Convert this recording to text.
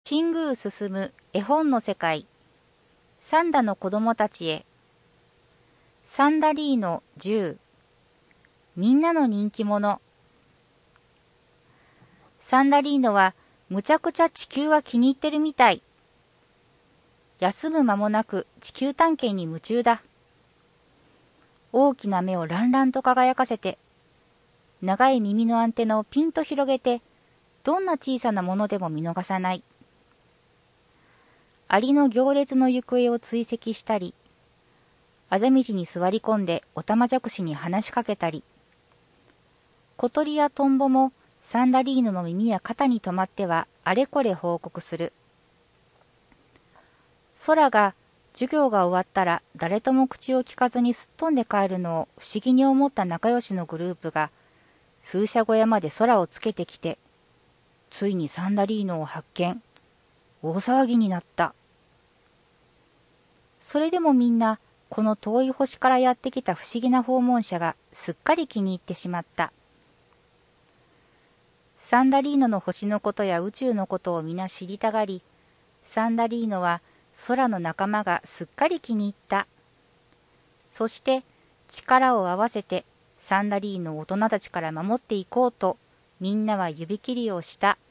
新宮進む絵本の世界。サンダの子供たちへ。サンダリーノ10。みんなの人気者。サンダリーノはむちゃくちゃ地球が気に入ってるみたい。休む間もなく地球探検に夢中だ。大きな目をランランと輝かせて、長い耳のアンテナをピンと広げて、どんな小さなものでも見逃さない。アリの行列の行方を追跡したり、あぜ道に座り込んでオタマジャクシに話しかけたり、小鳥やトンボもサンダリーノの耳や肩に止まってはあれこれ報告する。空が授業が終わったら誰とも口を聞かずにすっ飛んで帰るのを不思議に思った仲良しのグループが数社小屋まで空をつけてきて、ついにサンダリーノを発見。大騒ぎになった。それでもみんなこの遠い星からやってきた不思議な訪問者がすっかり気に入ってしまった。サンダリーノの星のことや宇宙のことを皆知りたがり、サンダリーノは空の仲間がすっかり気に入った。そして力を合わせてサンダリーノを大人たちから守っていこうとみんなは指切りをした。